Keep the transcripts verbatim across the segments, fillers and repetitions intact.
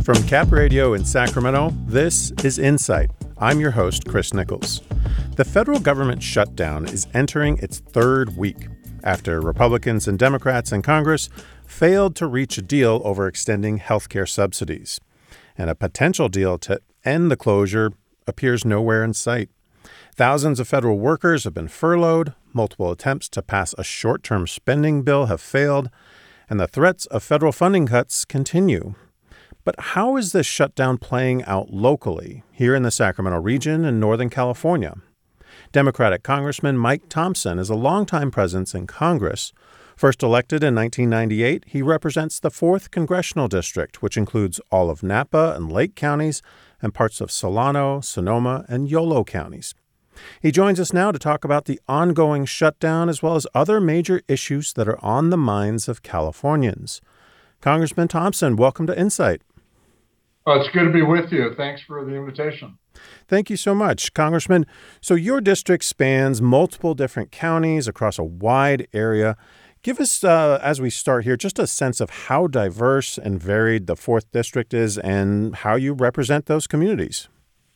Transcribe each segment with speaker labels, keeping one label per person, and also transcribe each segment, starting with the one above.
Speaker 1: From Cap Radio in Sacramento, this is Insight. I'm your host, Chris Nichols. The federal government shutdown is entering its third week after Republicans and Democrats in Congress failed to reach a deal over extending healthcare subsidies. And a potential deal to end the closure appears nowhere in sight. Thousands of federal workers have been furloughed, multiple attempts to pass a short-term spending bill have failed, and the threats of federal funding cuts continue. But how is this shutdown playing out locally, here in the Sacramento region and Northern California? Democratic Congressman Mike Thompson is a longtime presence in Congress. First elected in nineteen ninety-eight, he represents the fourth Congressional District, which includes all of Napa and Lake counties and parts of Solano, Sonoma, and Yolo counties. He joins us now to talk about the ongoing shutdown as well as other major issues that are on the minds of Californians. Congressman Thompson, welcome to Insight.
Speaker 2: Well, it's good to be with you. Thanks for the invitation.
Speaker 1: Thank you so much, Congressman. So your district spans multiple different counties across a wide area. Give us, uh, as we start here, just a sense of how diverse and varied the fourth District is and how you represent those communities.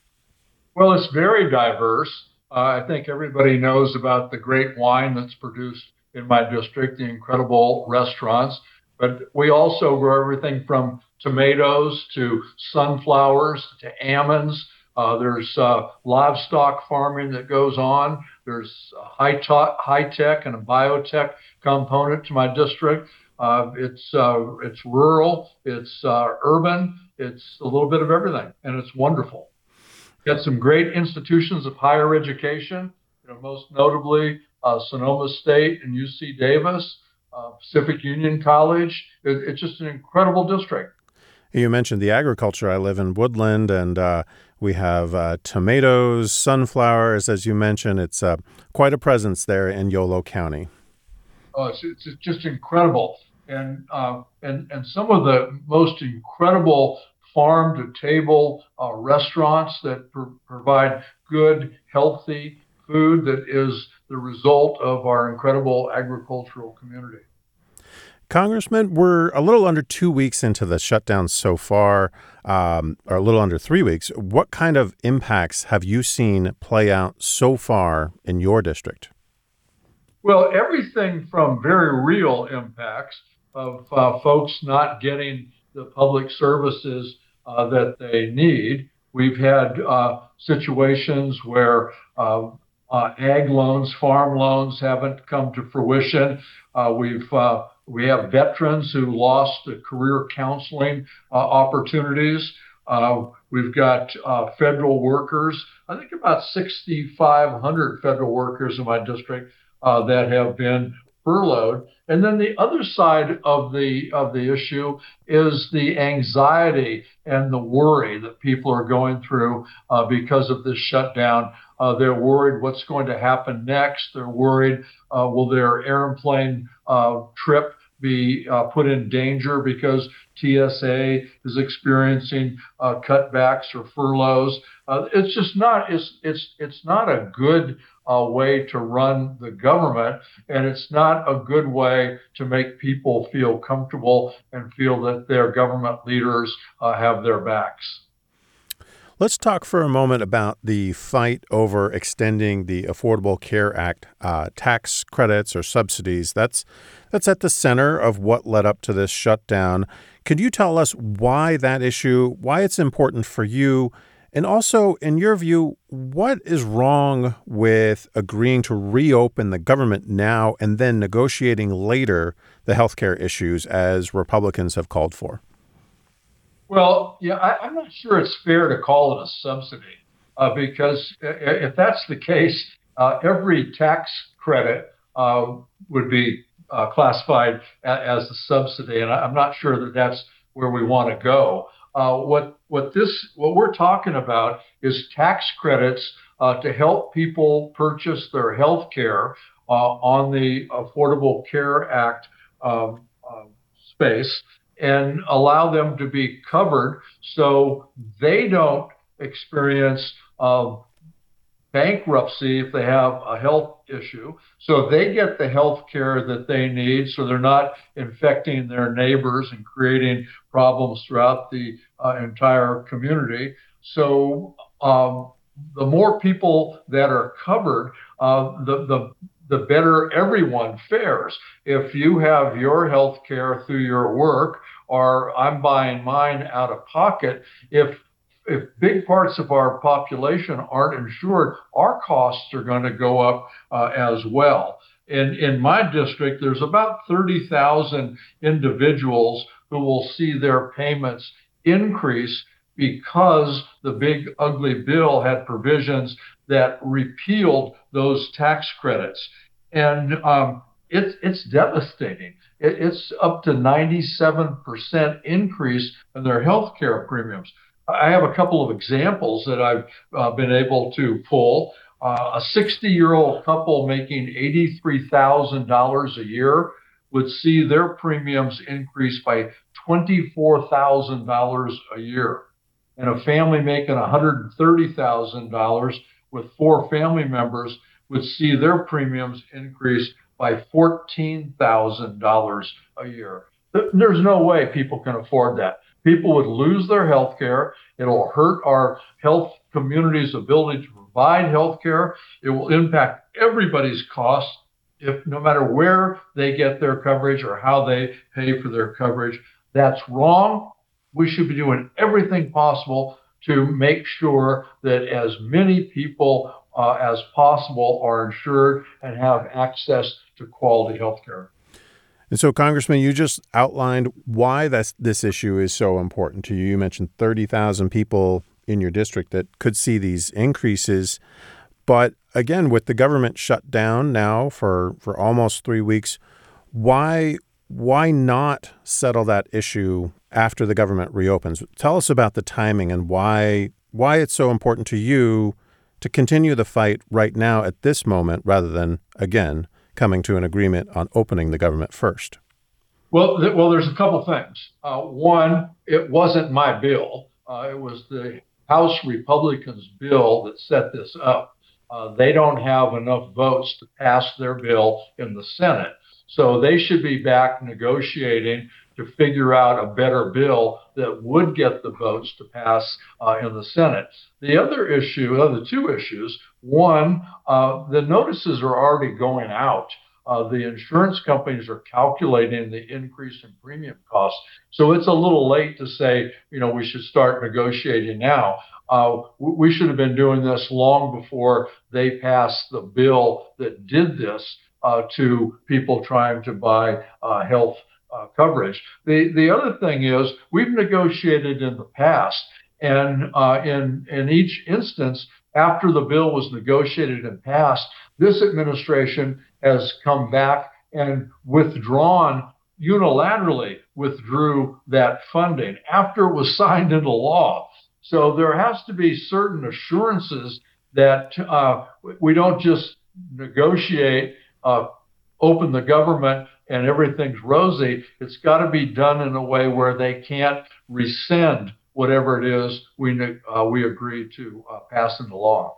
Speaker 2: Well, it's very diverse. Uh, I think everybody knows about the great wine that's produced in my district, the incredible restaurants. But we also grow everything from tomatoes to sunflowers to almonds. Uh, there's uh, livestock farming that goes on. There's a high, to- high tech and a biotech component to my district. Uh, it's uh, it's rural, it's uh, urban, it's a little bit of everything, and it's wonderful. Got some great institutions of higher education, you know, most notably uh, Sonoma State and U C Davis. Uh, Pacific Union College. It, it's just an incredible district.
Speaker 1: You mentioned the agriculture. I live in Woodland, and uh, we have uh, tomatoes, sunflowers, as you mentioned. It's uh, quite a presence there in Yolo County.
Speaker 2: Oh, it's, it's just incredible. And, uh, and, and some of the most incredible farm-to-table uh, restaurants that pr- provide good, healthy food that is the result of our incredible agricultural community.
Speaker 1: Congressman, we're a little under two weeks into the shutdown so far, um, or a little under three weeks. What kind of impacts have you seen play out so far in your district?
Speaker 2: Well, everything from very real impacts of uh, folks not getting the public services uh, that they need. We've had uh, situations where uh, Uh, ag loans, farm loans haven't come to fruition. Uh, we've uh, we have veterans who lost uh, career counseling uh, opportunities. Uh, we've got uh, federal workers. I think about sixty-five hundred federal workers in my district uh, that have been furloughed. And then the other side of the of the issue is the anxiety and the worry that people are going through uh, because of this shutdown. Uh, they're worried what's going to happen next. They're worried, uh, will their airplane uh, trip be uh, put in danger because T S A is experiencing uh, cutbacks or furloughs. Uh, it's just not. It's it's it's not a good uh, way to run the government, and it's not a good way to make people feel comfortable and feel that their government leaders uh, have their backs.
Speaker 1: Let's talk for a moment about the fight over extending the Affordable Care Act uh, tax credits or subsidies. That's that's at the center of what led up to this shutdown. Could you tell us why that issue, why it's important for you, and also, in your view, what is wrong with agreeing to reopen the government now and then negotiating later the healthcare issues as Republicans have called for?
Speaker 2: Well, yeah, I, I'm not sure it's fair to call it a subsidy uh, because if that's the case, uh, every tax credit uh, would be uh, classified a- as a subsidy, and I, I'm not sure that that's where we want to go. Uh, what what this what we're talking about is tax credits uh, to help people purchase their health care uh, on the Affordable Care Act uh, uh, space, and allow them to be covered so they don't experience uh, bankruptcy if they have a health issue. So they get the health care that they need so they're not infecting their neighbors and creating problems throughout the uh, entire community. So um, the more people that are covered, uh, the, the the better everyone fares. If you have your health care through your work, or I'm buying mine out of pocket, if if big parts of our population aren't insured, our costs are going to go up uh, as well. In in my district, there's about thirty thousand individuals who will see their payments increase because the big ugly bill had provisions that repealed those tax credits. And um, it's it's devastating. It, it's up to ninety-seven percent increase in their health care premiums. I have a couple of examples that I've uh, been able to pull. Uh, a sixty-year-old couple making eighty-three thousand dollars a year would see their premiums increase by twenty-four thousand dollars a year. And a family making one hundred thirty thousand dollars with four family members would see their premiums increase by fourteen thousand dollars a year. There's no way people can afford that. People would lose their health care. It'll hurt our health community's ability to provide health care. It will impact everybody's costs, if no matter where they get their coverage or how they pay for their coverage. That's wrong. We should be doing everything possible to make sure that as many people uh, as possible are insured and have access to quality health care.
Speaker 1: And so, Congressman, you just outlined why that's, this issue is so important to you. You mentioned thirty thousand people in your district that could see these increases. But again, with the government shut down now for, for almost three weeks, why why not settle that issue after the government reopens? Tell us about the timing and why why it's so important to you to continue the fight right now at this moment rather than, again, coming to an agreement on opening the government first.
Speaker 2: Well, th- well, there's a couple things. Uh, one, it wasn't my bill. Uh, it was the House Republicans' bill that set this up. Uh, they don't have enough votes to pass their bill in the Senate. So they should be back negotiating to figure out a better bill that would get the votes to pass uh, in the Senate. The other issue, uh, the two issues, one, uh, the notices are already going out. Uh, the insurance companies are calculating the increase in premium costs. So it's a little late to say, you know, we should start negotiating now. Uh, we should have been doing this long before they passed the bill that did this uh, to people trying to buy uh, health uh, coverage. The the other thing is we've negotiated in the past, and uh, in in each instance, after the bill was negotiated and passed, this administration has come back and withdrawn, unilaterally withdrew that funding after it was signed into law. So there has to be certain assurances that uh, we don't just negotiate, uh, open the government, and everything's rosy. It's got to be done in a way where they can't rescind whatever it is we uh, we agreed to uh, pass into law.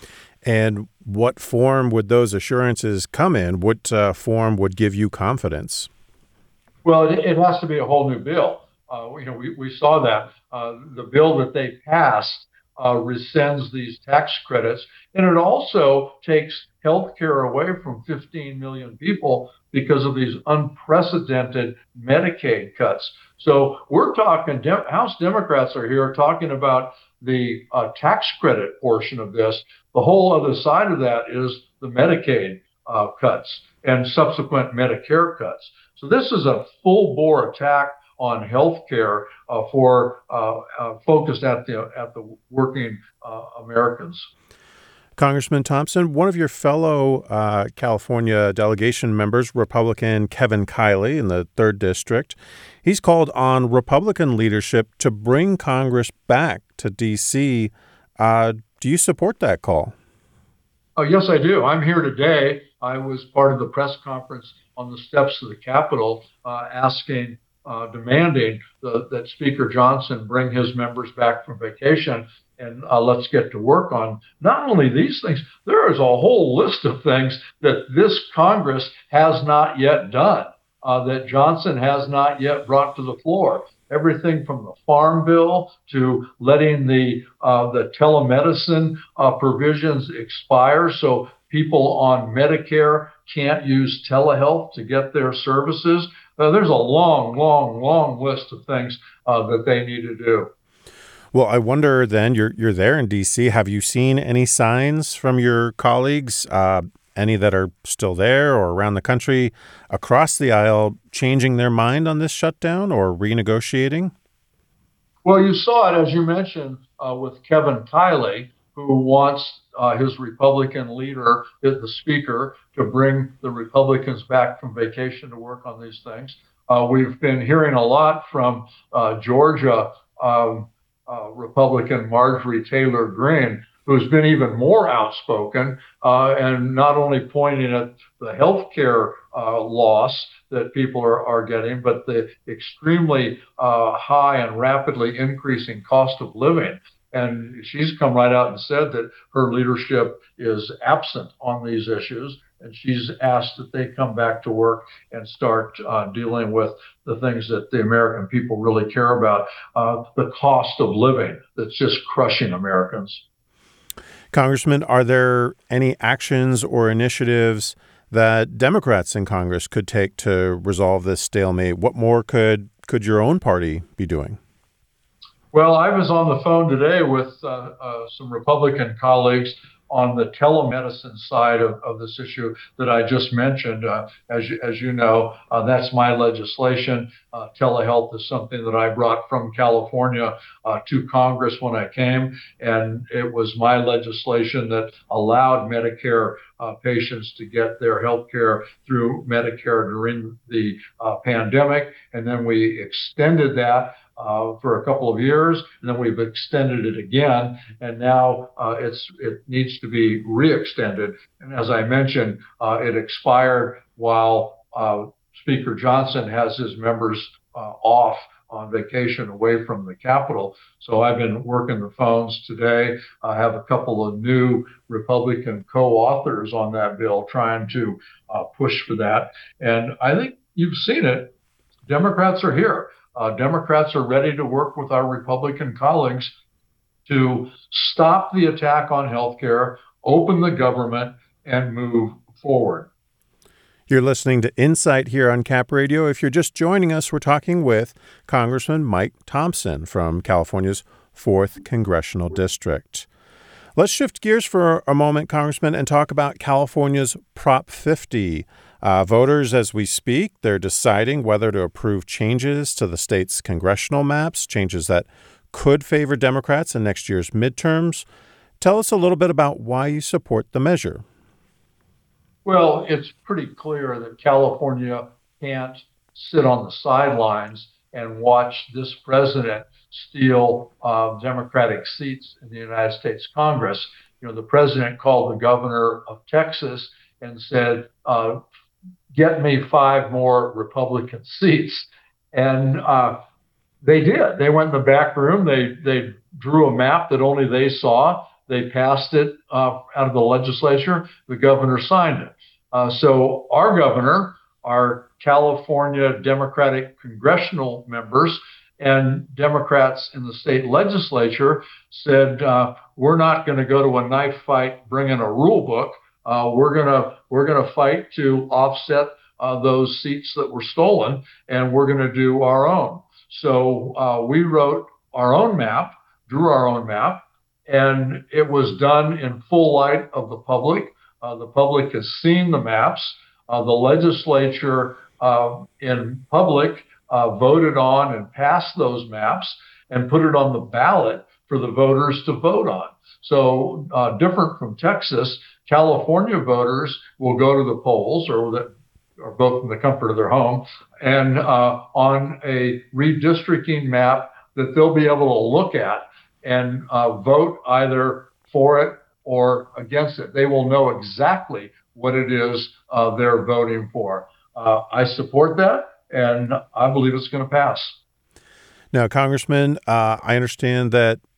Speaker 1: And what form would those assurances come in? What uh, form would give you confidence?
Speaker 2: Well, it, it has to be a whole new bill. Uh, you know, we, we saw that. Uh, the bill that they passed uh, rescinds these tax credits, and it also takes health care away from fifteen million people because of these unprecedented Medicaid cuts. So we're talking, Dem- House Democrats are here talking about the uh, tax credit portion of this. The whole other side of that is the Medicaid uh, cuts and subsequent Medicare cuts. So this is a full-bore attack on health care uh, for uh, uh, focused at the at the working uh, Americans.
Speaker 1: Congressman Thompson, one of your fellow uh, California delegation members, Republican Kevin Kiley in the third District, he's called on Republican leadership to bring Congress back to D C. Uh, do you support that call?
Speaker 2: Oh, yes, I do. I'm here today. I was part of the press conference on the steps of the Capitol uh, asking Uh, demanding the, that Speaker Johnson bring his members back from vacation. and uh, let's get to work on not only these things, there is a whole list of things that this Congress has not yet done, uh, that Johnson has not yet brought to the floor. Everything from the Farm Bill to letting the uh, the telemedicine uh, provisions expire, so people on Medicare can't use telehealth to get their services. Uh, there's a long, long, long list of things uh, that they need to do.
Speaker 1: Well, I wonder then, you're you're there in D C. Have you seen any signs from your colleagues, uh, any that are still there or around the country, across the aisle, changing their mind on this shutdown or renegotiating?
Speaker 2: Well, you saw it, as you mentioned, uh, with Kevin Kiley, who wants uh, his Republican leader, the speaker, to bring the Republicans back from vacation to work on these things. Uh, we've been hearing a lot from uh, Georgia um, uh, Republican Marjorie Taylor Greene, who's been even more outspoken uh, and not only pointing at the health care uh, loss that people are, are getting, but the extremely uh, high and rapidly increasing cost of living. And she's come right out and said that her leadership is absent on these issues. And she's asked that they come back to work and start uh, dealing with the things that the American people really care about, uh, the cost of living that's just crushing Americans.
Speaker 1: Congressman, are there any actions or initiatives that Democrats in Congress could take to resolve this stalemate? What more could could your own party be doing?
Speaker 2: Well, I was on the phone today with uh, uh, some Republican colleagues on the telemedicine side of, of this issue that I just mentioned. Uh, as, you, as you know, uh, that's my legislation. Uh, telehealth is something that I brought from California uh, to Congress when I came, and it was my legislation that allowed Medicare uh, patients to get their health care through Medicare during the uh, pandemic, and then we extended that Uh, for a couple of years, and then we've extended it again, and now uh, it's it needs to be re-extended. And as I mentioned, uh, it expired while uh, Speaker Johnson has his members uh, off on vacation away from the Capitol. So I've been working the phones today. I have a couple of new Republican co-authors on that bill trying to uh, push for that. And I think you've seen it. Democrats are here. Uh, Democrats are ready to work with our Republican colleagues to stop the attack on healthcare, open the government, and move forward.
Speaker 1: You're listening to Insight here on Cap Radio. If you're just joining us, we're talking with Congressman Mike Thompson from California's fourth Congressional District. Let's shift gears for a moment, Congressman, and talk about California's Prop fifty. Uh, voters, as we speak, they're deciding whether to approve changes to the state's congressional maps, changes that could favor Democrats in next year's midterms. Tell us a little bit about why you support the measure.
Speaker 2: Well, it's pretty clear that California can't sit on the sidelines and watch this president steal uh, Democratic seats in the United States Congress. You know, the president called the governor of Texas and said, uh, get me five more Republican seats. And uh, they did. They went in the back room. They they drew a map that only they saw. They passed it uh, out of the legislature. The governor signed it. Uh, so our governor, our California Democratic congressional members, and Democrats in the state legislature said, uh, we're not going to go to a knife fight bringing a rule book. Uh, we're gonna we're gonna fight to offset uh, those seats that were stolen, and we're gonna do our own. So uh, we wrote our own map, drew our own map, and it was done in full light of the public. Uh, the public has seen the maps. Uh, the legislature uh, in public uh, voted on and passed those maps and put it on the ballot for the voters to vote on. So uh, different from Texas, California voters will go to the polls or, the, or vote from the comfort of their home and uh, on a redistricting map that they'll be able to look at and uh, vote either for it or against it. They will know exactly what it is uh, they're voting for. Uh, I support that, and I believe it's going to pass.
Speaker 1: Now, Congressman, uh, I understand that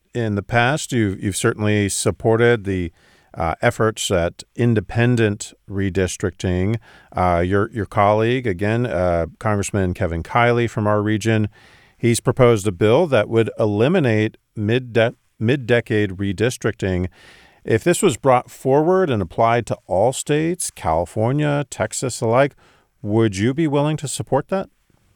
Speaker 1: in the past. You've, you've certainly supported the uh, efforts at independent redistricting. Uh, your, your colleague, again, uh, Congressman Kevin Kiley from our region, he's proposed a bill that would eliminate mid-de- mid-decade redistricting. If this was brought forward and applied to all states, California, Texas alike, would you be willing to support that?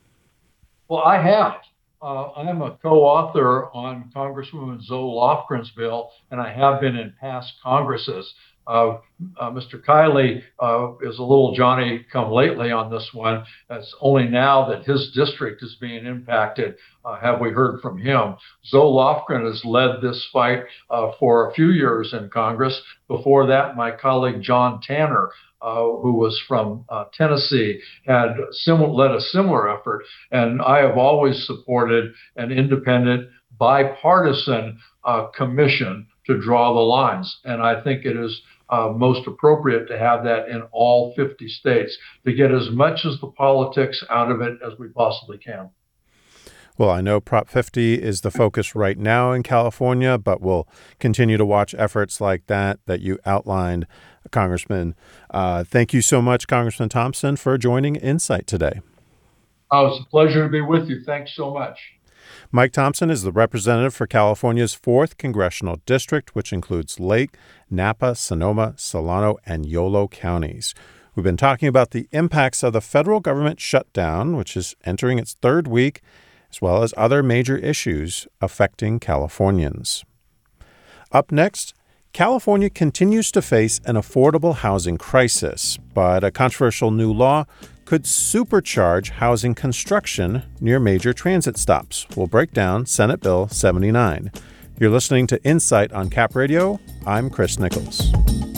Speaker 2: Well, I have. Uh, I'm a co-author on Congresswoman Zoe Lofgren's bill, and I have been in past Congresses. Uh, uh, Mister Kiley uh, is a little Johnny come lately on this one. It's only now that his district is being impacted uh, have we heard from him. Zoe Lofgren has led this fight uh, for a few years in Congress. Before that, my colleague John Tanner, uh, who was from uh, Tennessee, had similar, led a similar effort. And I have always supported an independent, bipartisan uh, commission to draw the lines. And I think it is uh, most appropriate to have that in all fifty states to get as much as the politics out of it as we possibly can.
Speaker 1: Well, I know Prop fifty is the focus right now in California, but we'll continue to watch efforts like that that you outlined, Congressman. Uh, thank you so much, Congressman Thompson, for joining Insight today.
Speaker 2: Oh, it's a pleasure to be with you. Thanks so much.
Speaker 1: Mike Thompson is the representative for California's fourth Congressional District, which includes Lake, Napa, Sonoma, Solano, and Yolo counties. We've been talking about the impacts of the federal government shutdown, which is entering its third week, as well as other major issues affecting Californians. Up next, California continues to face an affordable housing crisis, but a controversial new law could supercharge housing construction near major transit stops. We'll break down Senate Bill seventy-nine. You're listening to Insight on Cap Radio. I'm Chris Nichols.